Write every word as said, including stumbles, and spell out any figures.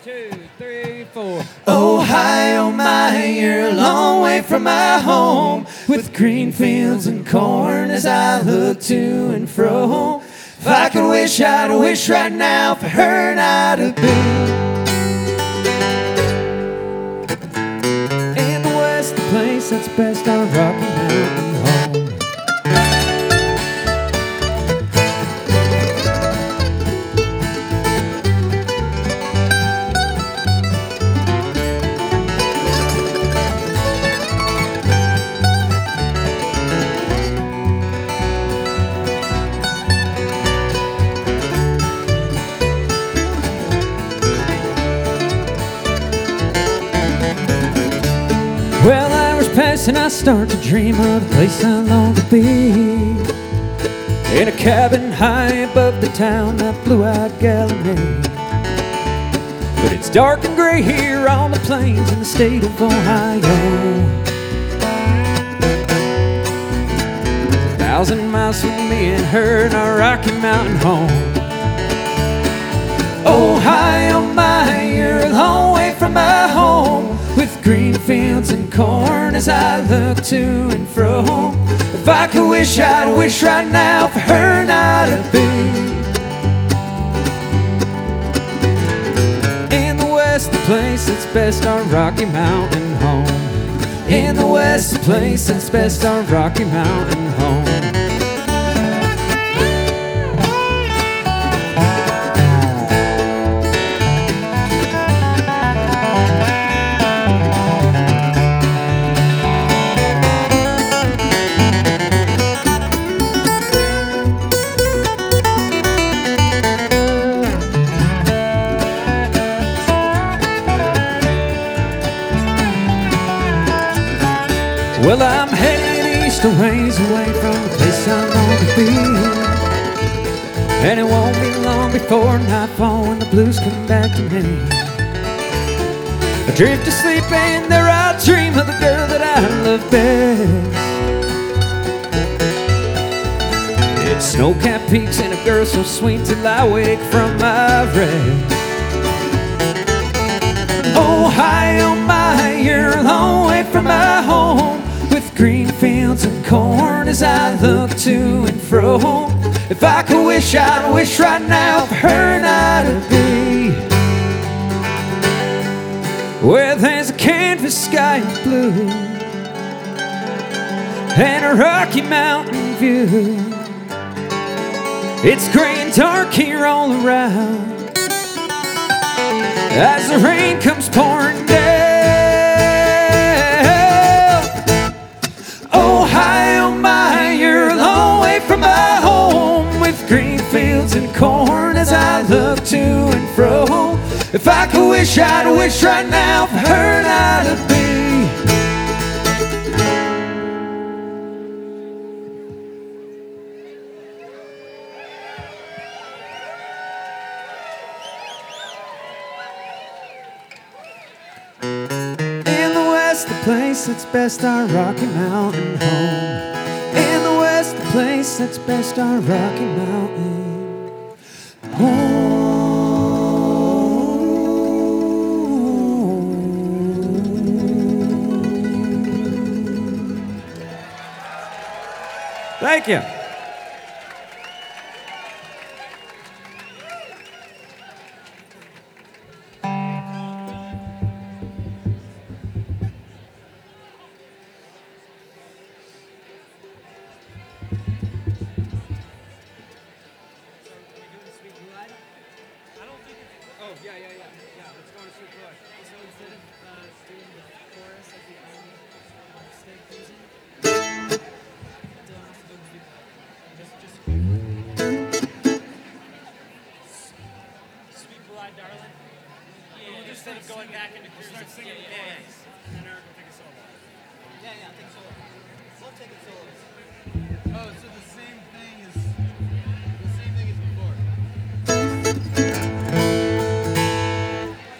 two, three, four. Oh, hi, oh my, you're a long way from my home, with green fields and corn as I look to and fro. If I could wish, I'd wish right now for her and I to be in the west, the place that's best on Rocky Mountain home. Well, hours pass and I start to dream of the place I long to be, in a cabin high above the town, that blue-eyed Galilee. But it's dark and gray here on the plains in the state of Ohio. A thousand miles from me and her in our Rocky Mountain home. Oh, hi, oh my, you're a long way from my home, with green fields and corn as I look to and fro. If I could wish, I'd wish right now for her and I to be in the west, the place that's best, our Rocky Mountain home. In the west, the place that's best, our Rocky Mountain home. Well, I'm heading east a ways away from the place I long to be, and it won't be long before nightfall when the blues come back to me. I drift to sleep and there I dream of the girl that I love best. It's snow-capped peaks and a girl so sweet till I wake from my rest. Oh, hi, oh my, you're a long way from my home, with green fields and corn as I look to and fro. If I could wish, I'd wish right now for her and I to be where there's a canvas sky of blue and a Rocky Mountain view. It's gray and dark here all around as the rain comes pouring down. Oh, hi, oh my, you're a long way from my home, with green fields and corn as I look to and fro. If I could wish, I'd wish right now for her and I to be the place that's best, our Rocky Mountain home. In the west, the place that's best, our Rocky Mountain home. Thank you. Oh, yeah, yeah, yeah. Yeah, let's go to Sweet Blood. So instead of uh, doing the chorus as the only mistake using, don't have to go to Sweet Blood. Just, just Sweet Blood, darling. Yeah, we'll just instead of going back into cruise, start singing the chorus. And then Eric will take a solo. Yeah, yeah, I'll take a solo. We'll take a solo.